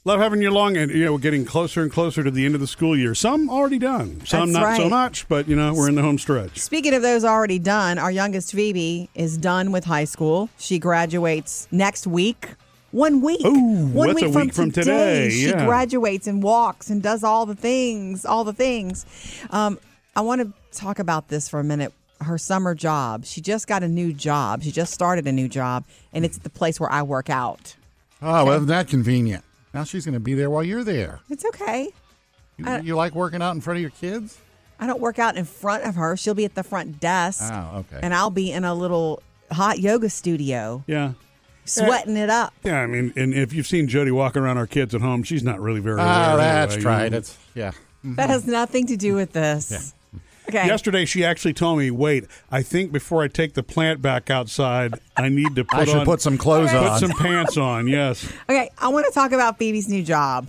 Love having you along, and we're getting closer and closer to the end of the school year. Some already done, some That's not so right. much, but we're in the home stretch. Speaking of those already done, our youngest Phoebe is done with high school. She graduates next week. 1 week. Ooh, One what's week a week from today? She Yeah. graduates and walks and does all the things. I want to talk about this for a minute. Her summer job. She just got a new job. She just started a new job, and it's the place where I work out. Oh, well, isn't that convenient? Now she's going to be there while you're there. It's okay. You like working out in front of your kids? I don't work out in front of her. She'll be at the front desk. Oh, okay. And I'll be in a little hot yoga studio. Yeah. Sweating it up. Yeah, I mean, and if you've seen Jody walking around our kids at home, she's not really very aware that's anyway, right. It's That has nothing to do with this. Yeah. Okay. Yesterday, she actually told me, wait, I think before I take the plant back outside, I need to put some clothes on. Put some pants on, yes. Okay, I want to talk about Phoebe's new job.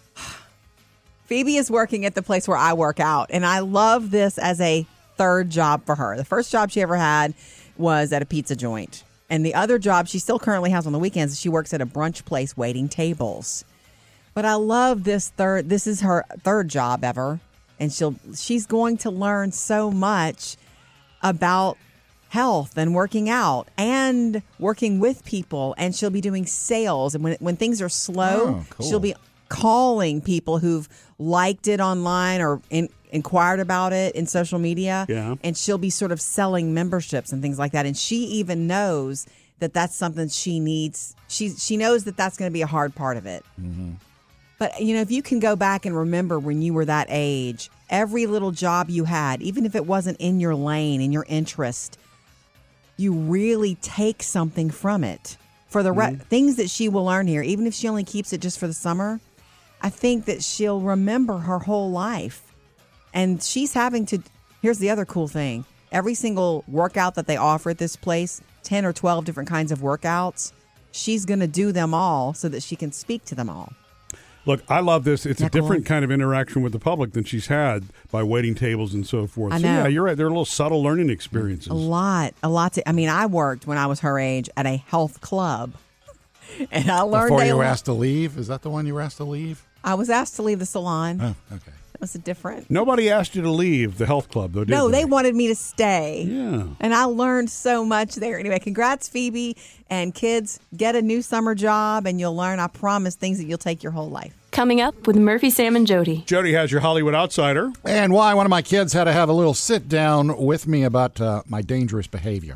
Phoebe is working at the place where I work out, and I love this as a third job for her. The first job she ever had was at a pizza joint. And the other job she still currently has on the weekends, she works at a brunch place waiting tables. But I love this is her third job ever. And she's going to learn so much about health and working out and working with people. And she'll be doing sales. And when things are slow, cool. She'll be calling people who've liked it online or inquired about it in social media. Yeah. And she'll be sort of selling memberships and things like that. And she even knows that that's something she needs. She knows that that's going to be a hard part of it. Mm-hmm. But, if you can go back and remember when you were that age, every little job you had, even if it wasn't in your lane, in your interest, you really take something from it. For the things that she will learn here, even if she only keeps it just for the summer, I think that she'll remember her whole life. And she's having to, here's the other cool thing. Every single workout that they offer at this place, 10 or 12 different kinds of workouts, she's going to do them all so that she can speak to them all. Look, I love this. It's a Cool? different kind of interaction with the public than she's had by waiting tables and so forth. I So, know. yeah, you're right. They're little subtle learning experiences. A lot. I worked when I was her age at a health club. And I learned Before you were asked to leave? Is that the one you were asked to leave? I was asked to leave the salon. Oh, okay. It was a different. Nobody asked you to leave the health club, though, did No, they? they wanted me to stay. Yeah. And I learned so much there. Anyway, congrats, Phoebe. And kids, get a new summer job and you'll learn, I promise, things that you'll take your whole life. Coming up with Murphy, Sam, and Jody. Jody has your Hollywood Outsider. And why one of my kids had to have a little sit down with me about my dangerous behavior.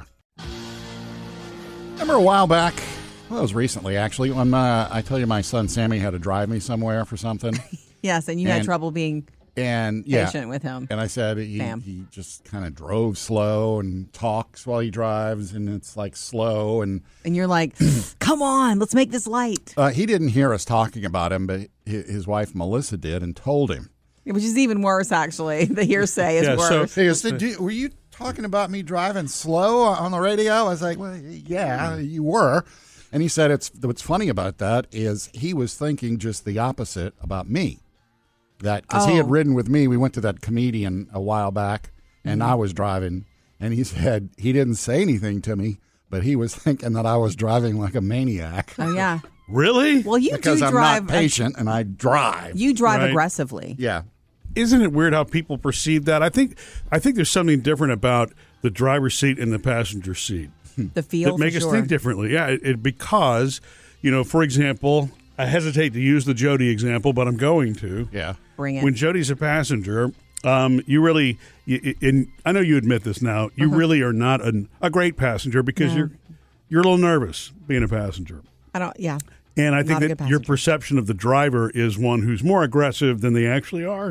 Remember a while back, well, it was recently actually, when I tell you my son Sammy had to drive me somewhere for something. Yes, and you had trouble being patient with him. And I said he just kind of drove slow and talks while he drives, and it's like slow. And you're like, come on, let's make this light. He didn't hear us talking about him, but his wife Melissa did and told him. Which is even worse, actually. The hearsay is worse. He said, were you talking about me driving slow on the radio? I was like, well, yeah, you were. And he said, what's funny about that is he was thinking just the opposite about me. That because he had ridden with me, we went to that comedian a while back, and I was driving, and he said he didn't say anything to me, but he was thinking that I was driving like a maniac. Oh, yeah. Really? Well, you because do I'm drive. not patient, and I drive. You drive Right. aggressively. Yeah. Isn't it weird how people perceive that? I think there's something different about the driver's seat and the passenger seat The feel that make for us sure. think differently. Yeah, because, for example, I hesitate to use the Jody example, but I'm going to. Yeah. Bring it. When Jody's a passenger, you really, and I know you admit this now, you really are not a great passenger because you're a little nervous being a passenger. I don't, yeah. And I Not a think good that your passenger. perception of the driver is one who's more aggressive than they actually are.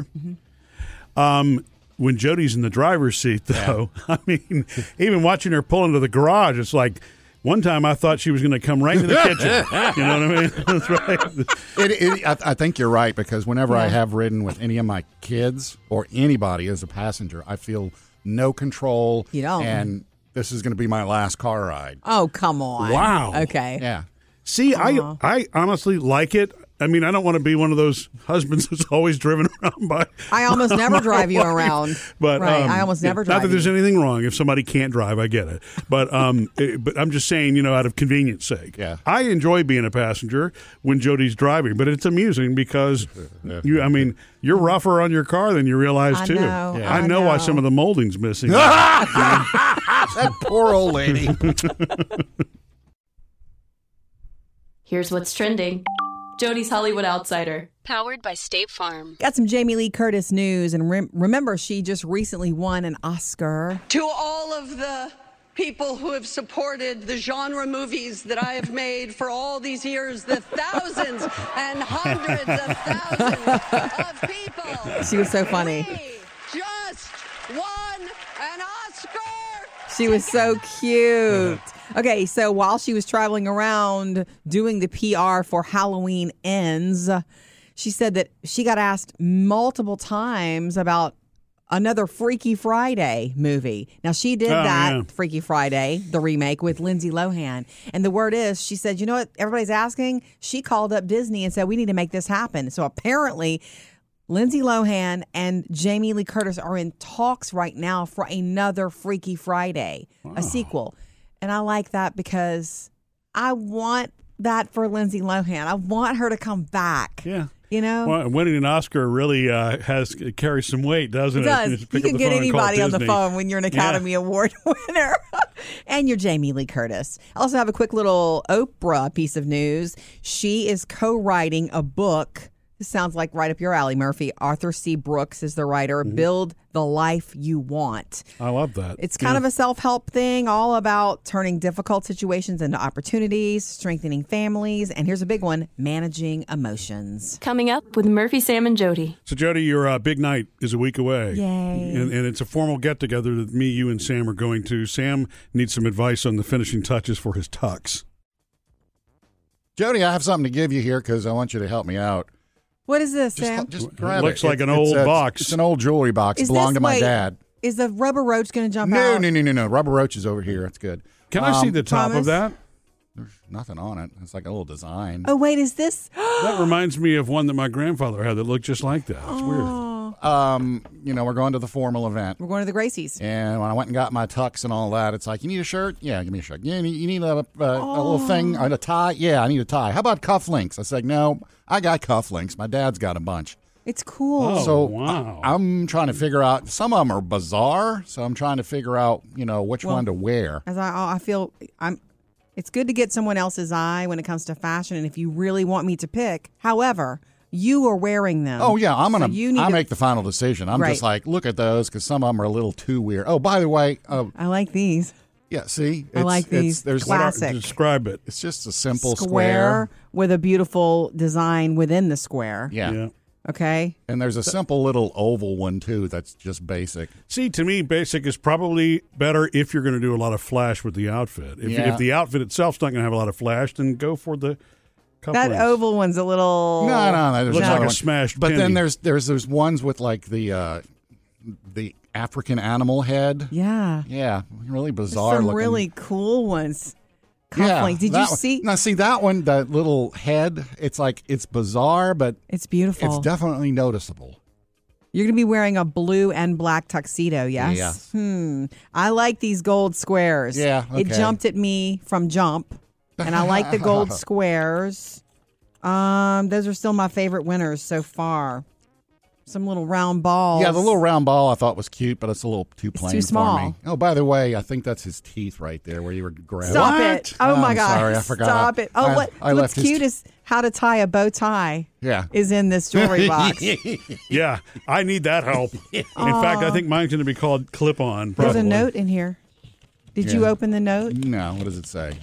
When Jody's in the driver's seat, though, I mean, even watching her pull into the garage, it's like, one time I thought she was going to come right into the kitchen. You know what I mean? That's right. I think you're right, because whenever I have ridden with any of my kids or anybody as a passenger, I feel no control. You don't. And this is going to be my last car ride. Oh, come on. Wow. Okay. Yeah. See, I honestly like it. I mean, I don't want to be one of those husbands that's always driven around by. I almost never drive you around. But right, I almost never drive. Not that there's you. anything wrong if somebody can't drive. I get it. But but I'm just saying, out of convenience sake. Yeah. I enjoy being a passenger when Jody's driving, but it's amusing because you're rougher on your car than you realize I too. know, Yeah. I know why some of the molding's missing. That poor old lady. Here's what's trending. Jody's Hollywood Outsider. Powered by State Farm. Got some Jamie Lee Curtis news, and remember, she just recently won an Oscar. To all of the people who have supported the genre movies that I have made for all these years, the thousands and hundreds of thousands of people. She was so funny. We just won an Oscar. She was so cute. Okay, so while she was traveling around doing the PR for Halloween Ends, she said that she got asked multiple times about another Freaky Friday movie. Now, she did Freaky Friday, the remake, with Lindsay Lohan. And the word is, she said, you know what everybody's asking? She called up Disney and said, we need to make this happen. So apparently, Lindsay Lohan and Jamie Lee Curtis are in talks right now for another Freaky Friday, a sequel. And I like that because I want that for Lindsay Lohan. I want her to come back. Yeah. Well, winning an Oscar really carries some weight, doesn't it? It Does. You can get anybody on the phone when you're an Academy Award winner. And you're Jamie Lee Curtis. I also have a quick little Oprah piece of news. She is co-writing a book. This sounds like right up your alley, Murphy. Arthur C. Brooks is the writer. Build the Life You Want. I love that. It's kind of a self-help thing, all about turning difficult situations into opportunities, strengthening families, and here's a big one, managing emotions. Coming up with Murphy, Sam, and Jody. So, Jody, your big night is a week away. Yay. And it's a formal get-together that me, you, and Sam are going to. Sam needs some advice on the finishing touches for his tux. Jody, I have something to give you here because I want you to help me out. What is this, Sam? Just grab Looks it. like an old box. It's an old jewelry box. It belonged to my dad. Is the rubber roach going to jump out? No. Rubber roach is over here. It's good. Can I see the top promise? of that? There's nothing on it. It's like a little design. Oh, wait, is this? That reminds me of one that my grandfather had that looked just like that. It's weird. We're going to the formal event. We're going to the Gracies. And when I went and got my tux and all that, it's like, you need a shirt? Yeah, give me a shirt. You need a little thing, a tie? Yeah, I need a tie. How about cufflinks? I said, no, I got cufflinks. My dad's got a bunch. It's cool. Oh, So wow. I'm trying to figure out, some of them are bizarre, so I'm trying to figure out, which one to wear. As I feel, it's good to get someone else's eye when it comes to fashion, and if you really want me to pick. However, you are wearing them. Oh, yeah, I'll to make the final decision. I'm just like, look at those, because some of them are a little too weird. Oh, by the way. I like these. Yeah, see? I like these. There's Classic. Describe it. It's just a simple Square with a beautiful design within the square. Yeah. Okay. And there's a simple little oval one, too, that's just basic. See, to me, basic is probably better if you're going to do a lot of flash with the outfit. If the outfit itself's not going to have a lot of flash, then go for the That oval one's a little... No. Looks like a smashed But penny. then there's ones with like the African animal head. Yeah. Yeah, really bizarre Some looking. really cool ones. Yeah, Cufflinks. Did that you one. see? Now, see that one, that little head, it's bizarre, but It's beautiful. it's definitely noticeable. You're going to be wearing a blue and black tuxedo, yes? Yes. I like these gold squares. Yeah, It okay. jumped at me from Jump, and I like the gold squares. Those are still my favorite winners so far. Some little round balls. Yeah, the little round ball I thought was cute, but it's a little too plain too small. for me. Oh, by the way, I think that's his teeth right there where you were grabbing. Stop it. Oh, my I'm God. sorry, I forgot. Stop it. Oh, I what's left his cute is how to tie a bow tie Yeah. is in this jewelry box. Yeah, I need that help. In fact, I think mine's going to be called Clip-On. There's Probably. a note in here. Did you Yeah. open the note? No, what does it say?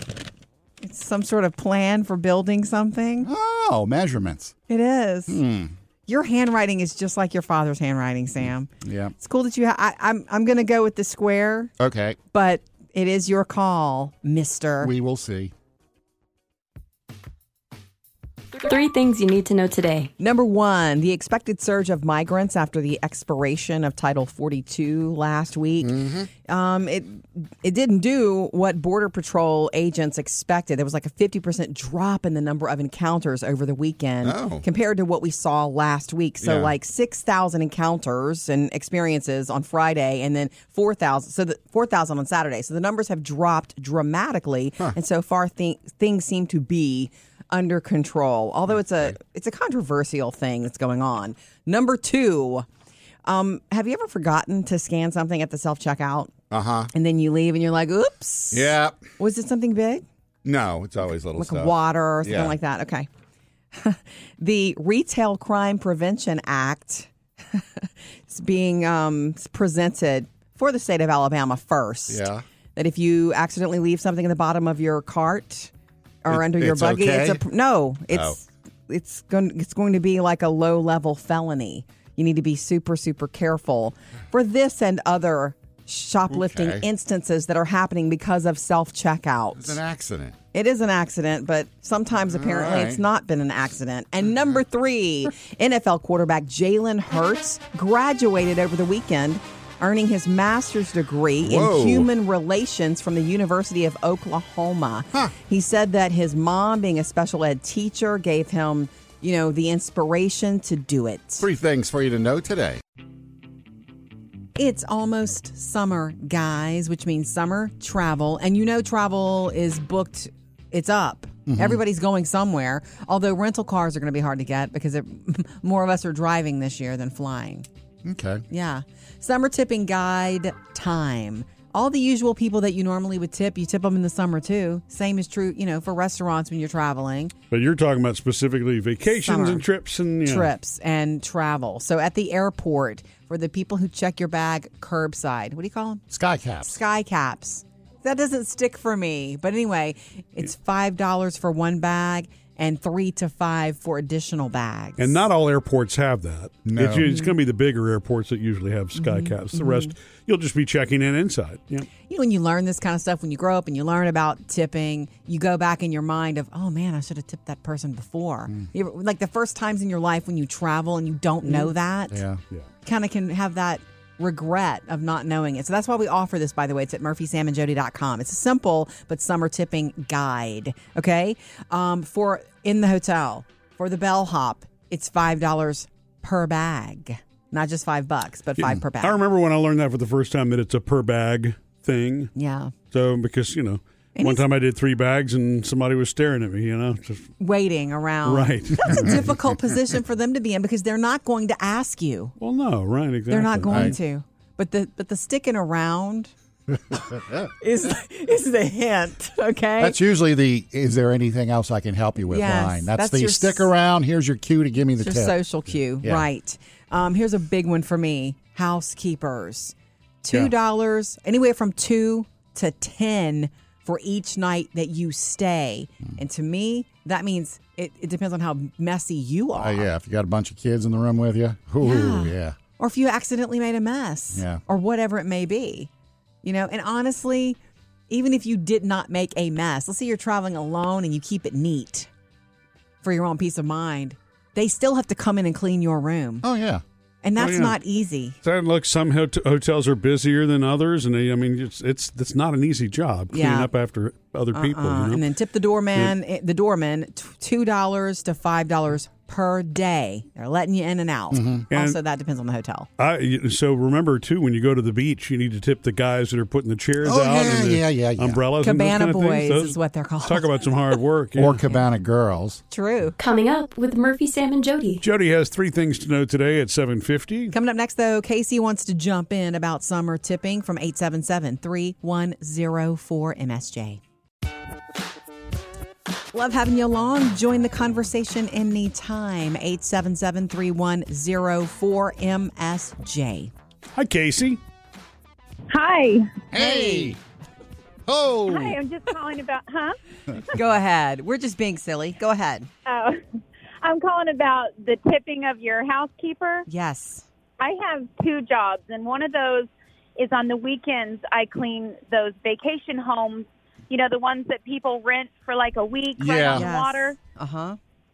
It's some sort of plan for building something. Oh, measurements. It is. Your handwriting is just like your father's handwriting, Sam. Yeah. It's cool that you I'm going to go with the square, Okay, but it is your call, mister. we will see. Three things you need to know today. Number one, the expected surge of migrants after the expiration of Title 42 last week. It didn't do what Border Patrol agents expected. There was like a 50% drop in the number of encounters over the weekend compared to what we saw last week. So like 6,000 encounters and experiences on Friday and then 4,000. So 4,000 on Saturday. So the numbers have dropped dramatically. And so far things seem to be under control, although it's a controversial thing that's going on. Number two, have you ever forgotten to scan something at the self-checkout? And then you leave and you're like, oops. Yeah. Was it something big? No, it's always little like stuff. Water or something like that. Okay. The Retail Crime Prevention Act is being presented for the state of Alabama first. Yeah. That if you accidentally leave something in the bottom of your cart or under your buggy, okay? it's going to be like a low-level felony. You need to be super, super careful for this and other shoplifting instances that are happening because of self-checkout. It's an accident. It is an accident, but sometimes apparently it's not been an accident. And number three, NFL quarterback Jalen Hurts graduated over the weekend, earning his master's degree in human relations from the University of Oklahoma. He said that his mom, being a special ed teacher, gave him, the inspiration to do it. Three things for you to know today. It's almost summer, guys, which means summer travel. And travel is booked. It's up. Everybody's going somewhere, although rental cars are going to be hard to get because more of us are driving this year than flying. Okay. Yeah. Summer tipping guide time. All the usual people that you normally would tip, you tip them in the summer too. Same is true, for restaurants when you're traveling. But you're talking about specifically vacations and trips and trips and travel. So at the airport, for the people who check your bag curbside, what do you call them? Sky caps. Sky caps. That doesn't stick for me. But anyway, it's $5 for one bag and $3 to $5 for additional bags. And not all airports have that. No. It's going to be the bigger airports that usually have sky caps. The rest, you'll just be checking in inside. Yeah. When you learn this kind of stuff, when you grow up and you learn about tipping, you go back in your mind of, oh, man, I should have tipped that person before. Like the first times in your life when you travel and you don't know that, kind of can have that regret of not knowing it. So that's why we offer this, by the way. It's at murphysamandjody.com. It's a simple but summer tipping guide. Okay. For in the hotel, for the bellhop, it's $5 per bag. Not just $5, but $5 per bag. I remember when I learned that for the first time that it's a per bag thing. Yeah. So because, one time I did 3 bags and somebody was staring at me, just waiting around. Right. That's a difficult position for them to be in because they're not going to ask you. Well, no, right, exactly. They're not going to. But the sticking around is the hint, okay? That's usually is there anything else I can help you with line. That's the stick around, here's your cue to give me the tip. Your social cue, right. Here's a big one for me. Housekeepers. $2, anywhere from $2 to $10 for each night that you stay. And to me, that means it depends on how messy you are. If you got a bunch of kids in the room with you. Yeah. Or if you accidentally made a mess. Yeah. Or whatever it may be. And honestly, even if you did not make a mess, let's say you're traveling alone and you keep it neat for your own peace of mind, they still have to come in and clean your room. Oh, yeah. And that's not easy. So look, some hotels are busier than others, and it's not an easy job cleaning up after other people. And then tip the doorman, $2 to $5 per day. They're letting you in and out. Also, that depends on the hotel. So remember, too, when you go to the beach, you need to tip the guys that are putting the chairs out and the umbrellas. Cabana and those kind of boys is what they're called. Talk about some hard work. Or cabana girls. True. Coming up with Murphy, Sam, and Jody. Jody has 3 things to know today at 7:50. Coming up next, though, Casey wants to jump in about summer tipping from 877-3104-MSJ. Love having you along. Join the conversation anytime. 877-3104-MSJ. Hi, Casey. Hi. Hey. Oh. Hi, I'm just calling about, Go ahead. We're just being silly. Go ahead. Oh, I'm calling about the tipping of your housekeeper. Yes. I have 2 jobs, and one of those is on the weekends. I clean those vacation homes, the ones that people rent for like a week right on the water.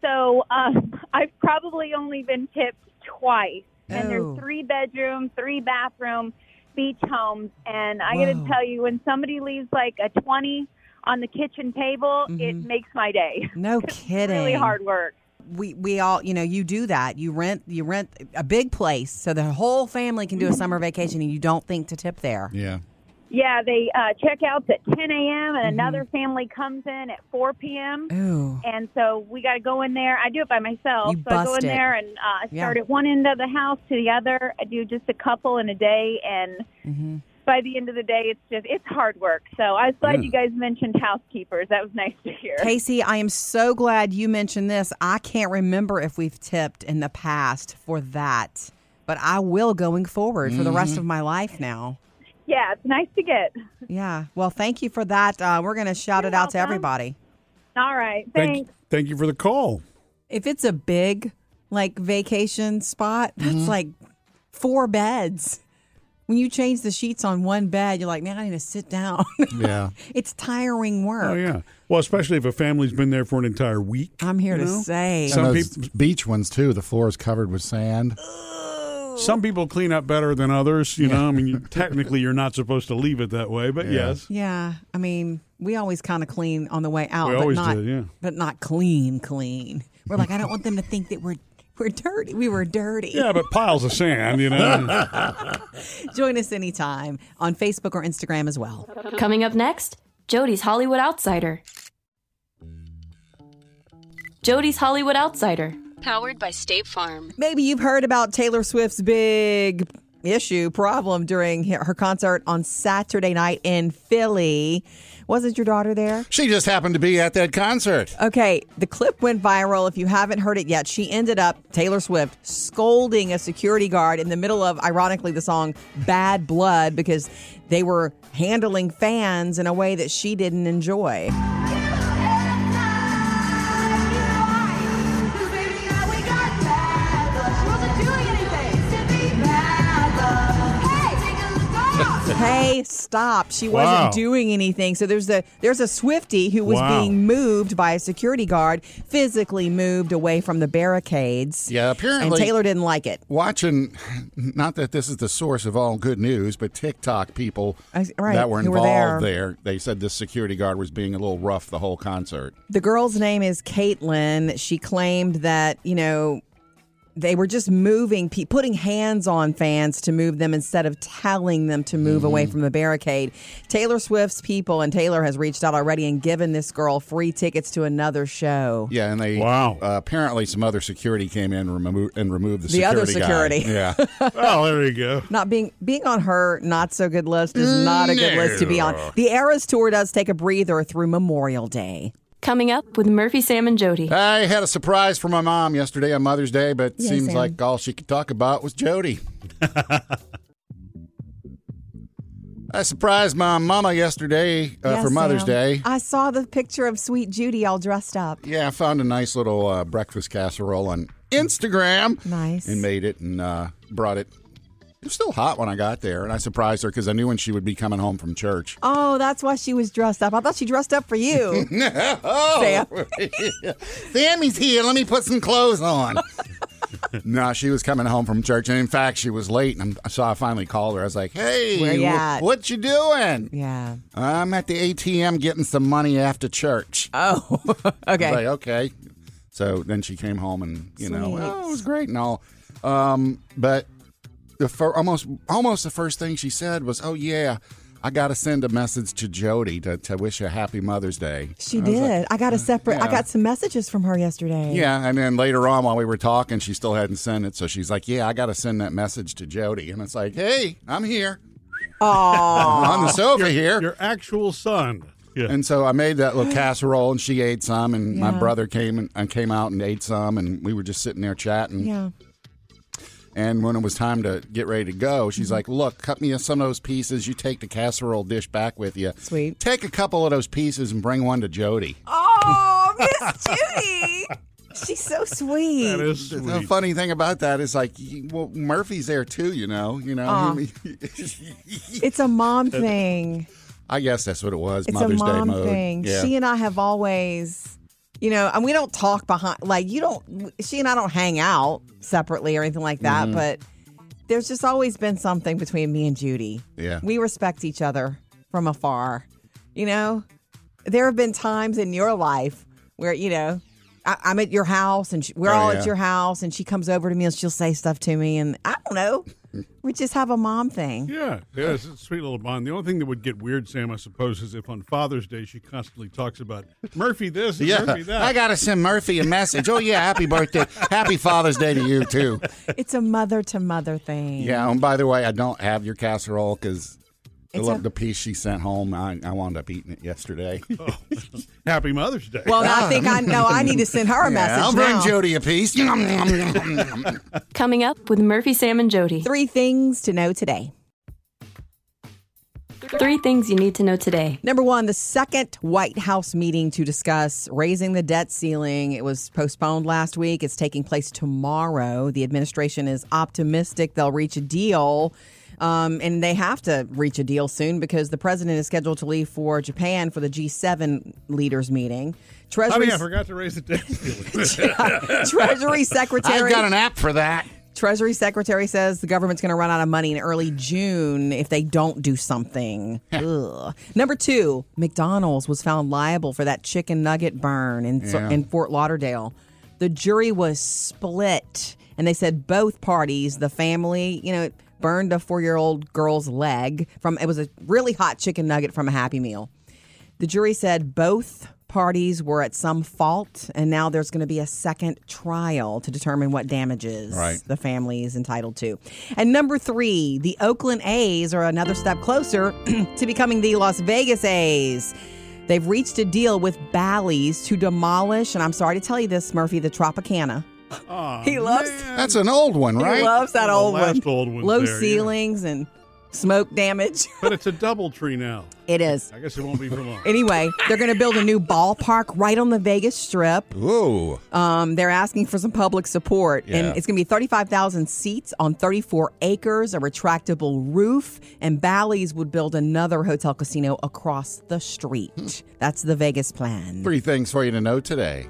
So I've probably only been tipped twice. And Oh. there's 3-bedroom, 3-bathroom beach homes. And I got to tell you, when somebody leaves like a 20 on the kitchen table, it makes my day. No It's kidding. really hard work. We all, you do that. You rent a big place so the whole family can do a summer vacation, and you don't think to tip there. Yeah. Yeah, they check out at 10 a.m. and another family comes in at 4 p.m. Ooh. And so we got to go in there. I do it by myself. You So I go bust in it. there and start Yeah. at one end of the house to the other. I do just a couple in a day. And by the end of the day, it's hard work. So I was glad you guys mentioned housekeepers. That was nice to hear. Casey, I am so glad you mentioned this. I can't remember if we've tipped in the past for that, but I will going forward for the rest of my life now. Yeah, it's nice to get. Yeah. Well, thank you for that. We're going to shout it out to welcome. everybody. All right. Thanks. Thank you for the call. If it's a big, vacation spot, that's like 4 beds. When you change the sheets on one bed, you're like, man, I need to sit down. Yeah. It's tiring work. Oh, yeah. Well, especially if a family's been there for an entire week. I'm here to say. Some And those people- beach ones, too. The floor is covered with sand. Some people clean up better than others, know. I mean, technically, you're not supposed to leave it that way, but yes. Yeah. I mean, we always kind of clean on the way out. We but always not, did, yeah. But not clean. We're like, I don't want them to think that we're dirty. We were dirty. Yeah, but piles of sand, Join us anytime on Facebook or Instagram as well. Coming up next, Jody's Hollywood Outsider. Jody's Hollywood Outsider. Powered by State Farm. Maybe you've heard about Taylor Swift's big problem during her concert on Saturday night in Philly. Wasn't your daughter there? She just happened to be at that concert. Okay, the clip went viral. If you haven't heard it yet, she ended up, Taylor Swift, scolding a security guard in the middle of, ironically, the song Bad Blood because they were handling fans in a way that she didn't enjoy. Hey, stop. She wasn't doing anything. So there's a Swiftie who was being moved by a security guard, physically moved away from the barricades. Yeah, apparently. And Taylor didn't like it. Watching, not that this is the source of all good news, but TikTok people Right, that were who were involved there. there, they said this security guard was being a little rough the whole concert. The girl's name is Caitlin. She claimed that, they were just moving, putting hands on fans to move them instead of telling them to move away from the barricade. Taylor Swift's people, and Taylor has reached out already and given this girl free tickets to another show. Yeah, and they apparently some other security came in and removed the security other security. guy. Yeah. Oh, there you go. Not being on her not so good list is not a good list to be on. The Eras Tour does take a breather through Memorial Day. Coming up with Murphy, Sam, and Jody. I had a surprise for my mom yesterday on Mother's Day, but Yeah, seems Sam. like all she could talk about was Jody. I surprised my mama yesterday Yes, for Mother's Sam. Day. I saw the picture of sweet Judy all dressed up. Yeah, I found a nice little breakfast casserole on Instagram. Nice. And made it and brought it. It was still hot when I got there, and I surprised her because I knew when she would be coming home from church. Oh, that's why she was dressed up. I thought she dressed up for you. Sam. Sammy's here. Let me put some clothes on. No, she was coming home from church, and in fact, she was late. And so I finally called her. I was like, "Hey, Where you at?" what you doing?" Yeah. I'm at the ATM getting some money after church. Oh, I was okay. like, okay. So then she came home, and Sweet. it was great and all. But almost the first thing she said was, "Oh yeah, I got to send a message to Jody to wish her happy Mother's Day." She I was did. like, I got a separate. I yeah. got some messages from her yesterday. Yeah, and then later on while we were talking, she still hadn't sent it. So she's like, "Yeah, I got to send that message to Jody." And it's like, "Hey, I'm here on the sofa here." Your actual son. Yeah. And so I made that little casserole, and she ate some, and my Yeah. brother came out and ate some, and we were just sitting there chatting. Yeah. And when it was time to get ready to go, she's Mm-hmm. like, "Look, cut me some of those pieces. You take the casserole dish back with you. Sweet. Take a couple of those pieces and bring one to Jody." Oh, Miss Judy. She's so sweet. That is The sweet. funny thing about that is, like, well, Murphy's there too. It's a mom thing. I guess that's what it was. It's Mother's a Day mom mode. thing. Yeah. She and I have always, And we don't talk behind, like, she and I don't hang out separately or anything like that, but there's just always been something between me and Judy. Yeah. We respect each other from afar. There have been times in your life where, I'm at your house and we're all at your house and she comes over to me and she'll say stuff to me and I don't know. We just have a mom thing. Yeah, it's a sweet little bond. The only thing that would get weird, Sam, I suppose, is if on Father's Day she constantly talks about Murphy this and Murphy that. I got to send Murphy a message. Oh, yeah, happy birthday. Happy Father's Day to you, too. It's a mother-to-mother thing. Yeah, and by the way, I don't have your casserole because I love the piece she sent home. I wound up eating it yesterday. Oh, happy Mother's Day. Well, I think I need to send her a message I'll bring now. Jody a piece. Coming up with Murphy, Sam, and Jody. 3 things to know today. 3 things you need to know today. Number 1, the second White House meeting to discuss raising the debt ceiling. It was postponed last week. It's taking place tomorrow. The administration is optimistic they'll reach a deal. And they have to reach a deal soon because the president is scheduled to leave for Japan for the G7 leaders meeting. I forgot to raise the debt ceiling. Treasury Secretary. I've got an app for that. Treasury Secretary says the government's going to run out of money in early June if they don't do something. Ugh. Number 2, McDonald's was found liable for that chicken nugget burn in Fort Lauderdale. The jury was split, and they said both parties, the family, burned a 4-year-old girl's leg it was a really hot chicken nugget from a Happy Meal. The jury said both parties were at some fault, and now there's going to be a second trial to determine what damages the family is entitled to. And number 3, the Oakland A's are another step closer to becoming the Las Vegas A's. They've reached a deal with Bally's to demolish, and I'm sorry to tell you this, Murphy, the Tropicana. He loves. That's an old one, right? He loves that old one. Old one. Low ceilings and smoke damage. But it's a DoubleTree now. It is. I guess it won't be for long. Anyway, they're going to build a new ballpark right on the Vegas Strip. Ooh. They're asking for some public support. Yeah. And it's going to be 35,000 seats on 34 acres, a retractable roof. And Bally's would build another hotel casino across the street. That's the Vegas plan. 3 things for you to know today.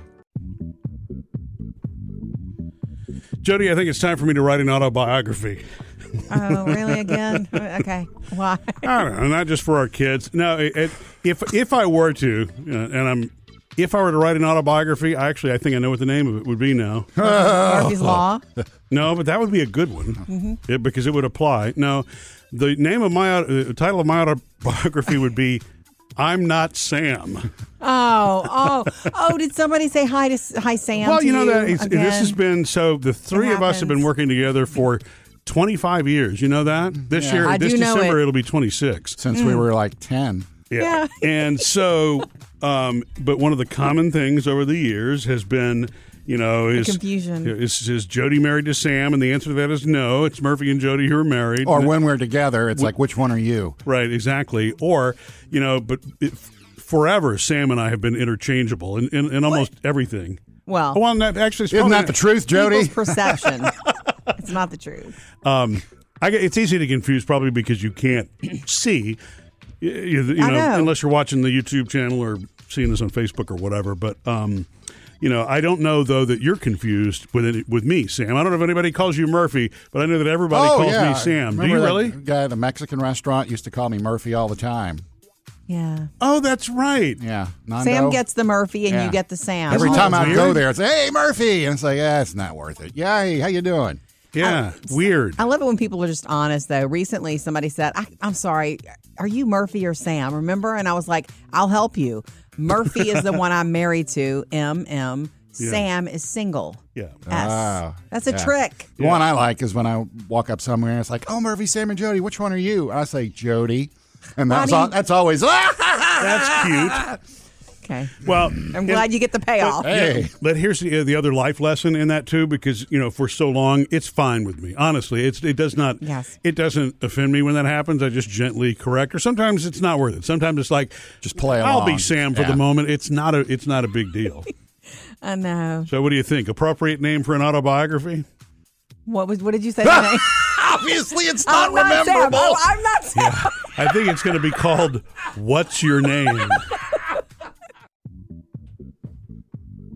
Jody, I think it's time for me to write an autobiography. Oh, really? Again? Okay. Why? I don't know. Not just for our kids. No, if I were to, if I were to write an autobiography, I think I know what the name of it would be now. Murphy's Law? No, but that would be a good one because it would apply. No, the title of my autobiography would be "I'm Not Sam." Oh! Did somebody say hi, Sam? Well, to you know that again? this has been the 3 of us have been working together for 25 years. You know that? This year, this December, it'll be 26. Since we were like 10. Yeah. And so, but one of the common things over the years has been, is confusion. Is Jody married to Sam? And the answer to that is no. It's Murphy and Jody who are married. Or when we're together, it's like, which one are you? Right, exactly. Or, forever, Sam and I have been interchangeable in almost everything. Well, actually, isn't that the truth, Jody? People's perception. It's not the truth. It's easy to confuse probably because you can't see, unless you're watching the YouTube channel or seeing us on Facebook or whatever. But, I don't know, though, that you're confused with me, Sam. I don't know if anybody calls you Murphy, but I know that everybody calls me Sam. Do you really? The guy at the Mexican restaurant used to call me Murphy all the time. Yeah. Oh, that's right. Yeah. Nando. Sam gets the Murphy and you get the Sam. Every time I go there, it's, hey, Murphy. And it's like, it's not worth it. Yeah, hey, how you doing? Yeah, weird. I love it when people are just honest, though. Recently, somebody said, I'm sorry, are you Murphy or Sam? Remember? And I was like, I'll help you. Murphy is the one I'm married to, M. Yeah. Sam is single. Yeah. S. That's a trick. The one I like is when I walk up somewhere and it's like, oh, Murphy, Sam, and Jody, which one are you? And I say, Jody. And that's always, that's cute. Okay. Well, I'm glad you get the payoff. Hey. But here's the other life lesson in that too, because for so long it's fine with me. Honestly, it does not. Yes. It doesn't offend me when that happens. I just gently correct. Or sometimes it's not worth it. Sometimes it's like just play along. I'll be Sam for the moment. It's not a big deal. I know. So what do you think? Appropriate name for an autobiography? What did you say? The name? Obviously, it's not I'm not rememberable. Sam. I'm not Sam. Yeah. I think it's going to be called "What's Your Name."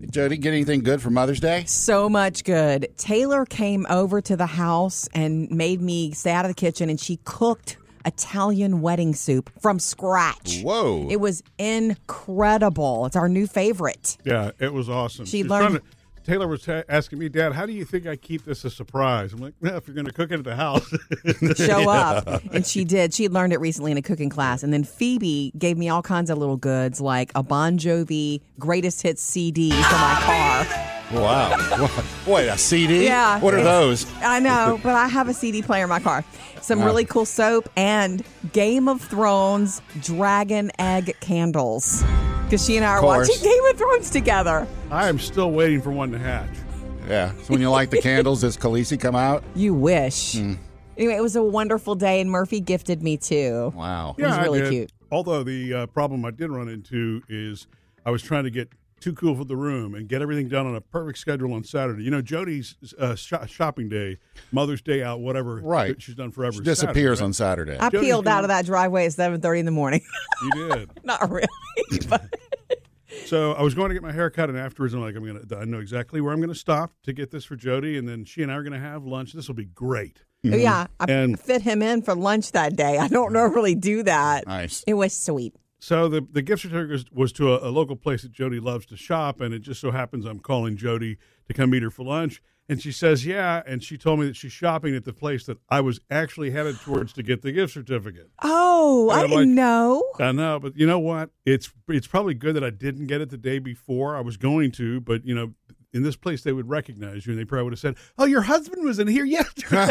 Jody, get anything good for Mother's Day? So much good. Taylor came over to the house and made me stay out of the kitchen, and she cooked Italian wedding soup from scratch. Whoa. It was incredible. It's our new favorite. Yeah, it was awesome. Taylor was asking me, Dad, how do you think I keep this a surprise? I'm like, well, if you're going to cook it at the house. Show up. And she did. She had learned it recently in a cooking class. And then Phoebe gave me all kinds of little goods, like a Bon Jovi greatest hits CD for my car. Wow. Wait, a CD? Yeah. What are those? I know, but I have a CD player in my car. Some really cool soap and Game of Thrones dragon egg candles. Because she and I are watching Game of Thrones together. I am still waiting for one to hatch. Yeah. So when you light the candles, does Khaleesi come out? You wish. Anyway, it was a wonderful day, and Murphy gifted me too. Wow. It was really cute. Although the problem I did run into is I was trying to get too cool for the room and get everything done on a perfect schedule on Saturday. You know, Jody's shopping day, Mother's Day out, whatever. Right. She's done forever. She disappears on Saturday. I peeled out of that driveway at 7:30 in the morning. You did. Not really. But. So I was going to get my hair cut, and afterwards I'm like, I know exactly where I'm going to stop to get this for Jody, and then she and I are going to have lunch. This will be great. Mm-hmm. Yeah, I fit him in for lunch that day. I don't normally do that. Nice. It was sweet. So the gift certificate was to a local place that Jody loves to shop, and it just so happens I'm calling Jody to come meet her for lunch. And she says, yeah, and she told me that she's shopping at the place that I was actually headed towards to get the gift certificate. Oh, I didn't know. I know, but you know what? It's probably good that I didn't get it the day before. I was going to, but, you know, in this place they would recognize you, and they probably would have said, oh, your husband was in here yesterday.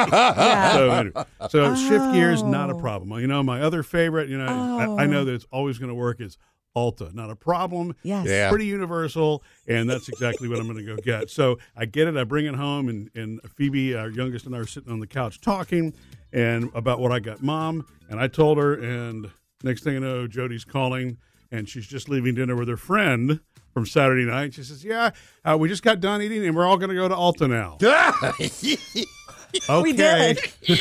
So shift gears, not a problem. You know, my other favorite, you know, I know that it's always going to work is Ulta. Not a problem. Yes. Yeah. Pretty universal, and that's exactly what I'm going to go get. So I get it. I bring it home, and Phoebe, our youngest, and I are sitting on the couch talking and about what I got Mom, and I told her, and next thing I know, Jody's calling, and she's just leaving dinner with her friend from Saturday night. She says, yeah, we just got done eating, and we're all going to go to Ulta now. Okay. We did.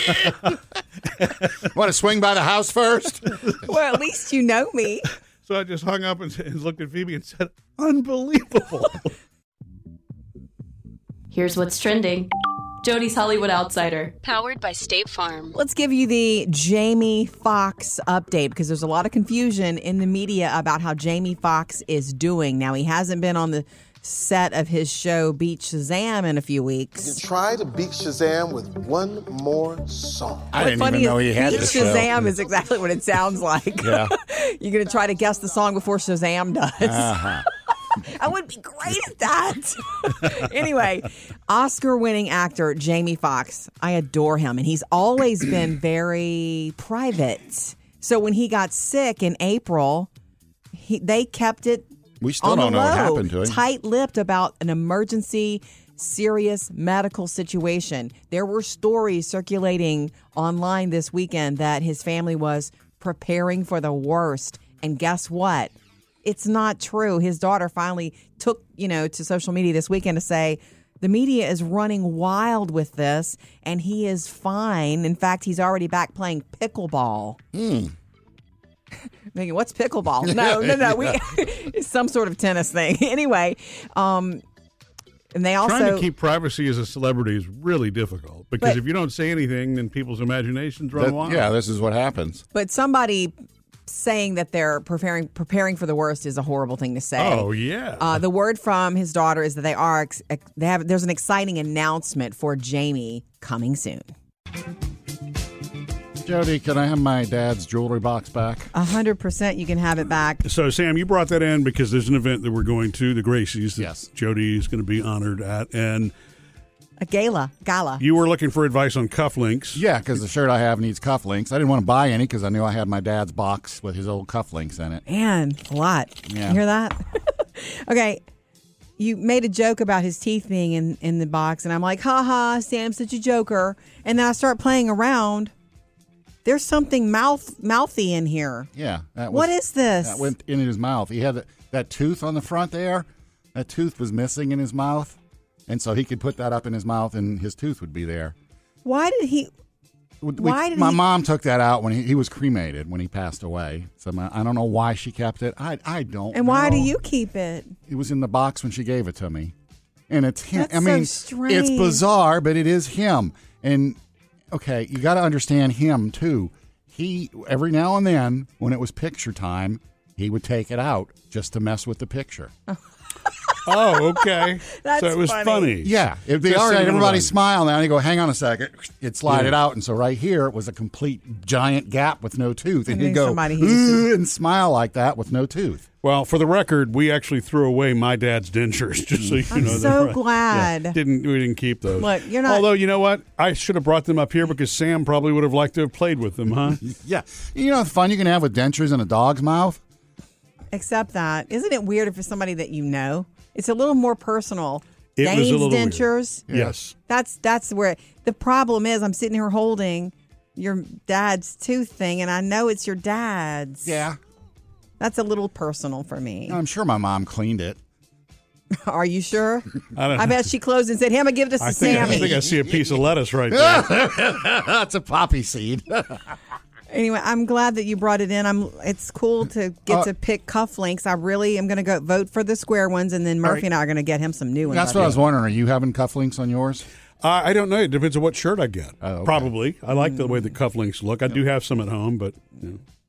Want to swing by the house first? Well, at least you know me. So I just hung up and looked at Phoebe and said, unbelievable. Here's what's trending. Jody's Hollywood Outsider. Powered by State Farm. Let's give you the Jamie Foxx update because there's a lot of confusion in the media about how Jamie Foxx is doing. Now, he hasn't been on the set of his show Beat Shazam in a few weeks. You can try to beat Shazam with one more song. I didn't even know he had Beat this Shazam is exactly what it sounds like. Yeah. You're going to try to guess the song before Shazam does. Uh-huh. I would be great at that. Anyway, Oscar-winning actor Jamie Foxx. I adore him, and he's always been very private. So when he got sick in April, they kept it We still don't know what happened to him. Tight-lipped about an emergency, serious medical situation. There were stories circulating online this weekend that his family was preparing for the worst. And guess what? It's not true. His daughter finally took, to social media this weekend to say the media is running wild with this, and he is fine. In fact, he's already back playing pickleball. Thinking, what's pickleball? No. It's some sort of tennis thing. Anyway, and they also trying to keep privacy as a celebrity is really difficult because if you don't say anything, then people's imaginations run wild. Yeah, this is what happens. But somebody saying that they're preparing for the worst is a horrible thing to say. Oh yeah. The word from his daughter is that there's an exciting announcement for Jamie coming soon. Jody, can I have my dad's jewelry box back? 100% you can have it back. So, Sam, you brought that in because there's an event that we're going to, the Gracies, that yes. Jody is going to be honored at. And a gala. You were looking for advice on cufflinks. Yeah, because the shirt I have needs cufflinks. I didn't want to buy any because I knew I had my dad's box with his old cufflinks in it. Man, a lot. Yeah. You hear that? Okay. You made a joke about his teeth being in the box, and I'm like, ha, Sam's such a joker. And then I start playing around. There's something mouthy in here. Yeah. What is this? That went in his mouth. He had that tooth on the front there. That tooth was missing in his mouth. And so he could put that up in his mouth and his tooth would be there. Why did he... Why did my mom took that out when he was cremated when he passed away. So I don't know why she kept it. I don't. And why do you keep it? It was in the box when she gave it to me, and it's him. That's I mean, so strange. it's bizarre, but it is him. And okay, you got to understand him too. He every now and then, when it was picture time, he would take it out just to mess with the picture. Oh, okay. That's so it was funny. Yeah. It'd be, all right, everybody smile now. And you go, hang on a second. It'd slide it out. And so right here, it was a complete giant gap with no tooth. And he'd go, and smile like that with no tooth. Well, for the record, we actually threw away my dad's dentures, just so you know. I'm so glad. Yeah, we didn't keep those. Look, you're not. Although, you know what? I should have brought them up here because Sam probably would have liked to have played with them, huh? Yeah. You know the fun you can have with dentures in a dog's mouth? Except that. Isn't it weird if it's somebody that you know? It's a little more personal. It was a little dentures. Weird. Yes. That's where the problem is. I'm sitting here holding your dad's tooth thing, and I know it's your dad's. Yeah. That's a little personal for me. I'm sure my mom cleaned it. Are you sure? I bet she closed and said, "Hey, I'm gonna give this to Sammy." I think I see a piece of lettuce right there. That's a poppy seed. Anyway, I'm glad that you brought it in. It's cool to get to pick cufflinks. I really am going to go vote for the square ones, and then Murphy and I are going to get him some new ones. That's what I was wondering. Are you having cufflinks on yours? I don't know. It depends on what shirt I get. Oh, okay. Probably. I like the way the cufflinks look. I do have some at home, but. You know.